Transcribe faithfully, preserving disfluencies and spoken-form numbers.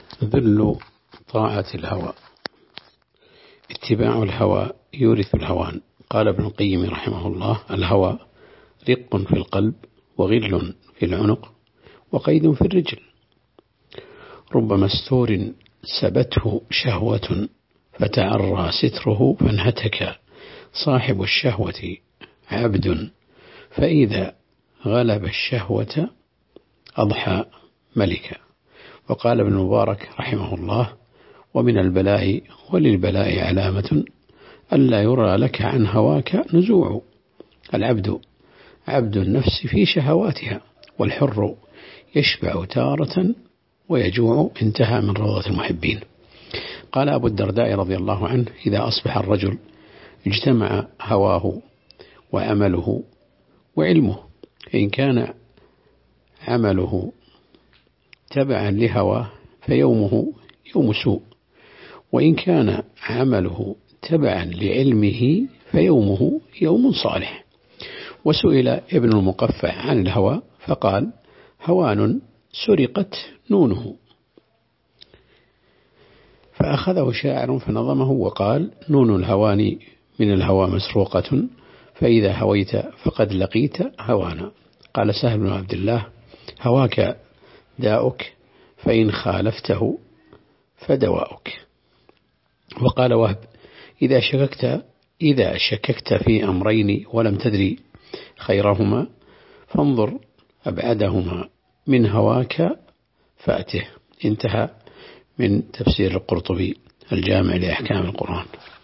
ذل طاعة الهوى. اتباع الهوى يورث الهوان. قال ابن القيم رحمه الله: الهوى رق في القلب وغل في العنق وقيد في الرجل. رب مستور سبته شهوة فتعرى ستره فانهتك. صاحب الشهوة عبد فإذا غلب الشهوة أضحى ملكا. وقال ابن المبارك رحمه الله: ومن البلاء وللبلاء علامة ألا يرى لك عن هواك نزوع. العبد عبد النفس في شهواتها، والحر يشبع تارة ويجوع. انتهى من روضة المحبين. قال أبو الدرداء رضي الله عنه: إذا أصبح الرجل اجتمع هواه وعمله وعلمه، إن كان عمله تبعا لهواه فيومه يوم سوء، وإن كان عمله تبعا لعلمه فيومه يوم صالح. وسئل ابن المقفع عن الهوى فقال: هوان سرقت نونه. فأخذه شاعر فنظمه وقال: نون الهوان من الهوى مسروقة، فإذا هويت فقد لقيت هوانا. قال سهل بن عبد الله: هواك داؤك فإن خالفته فدواؤك. وقال وهب: إذا شككت إذا شككت في أمرين ولم تدري خيرهما فانظر أبعدهما من هواك فأته. انتهى من تفسير القرطبي الجامع لأحكام القرآن.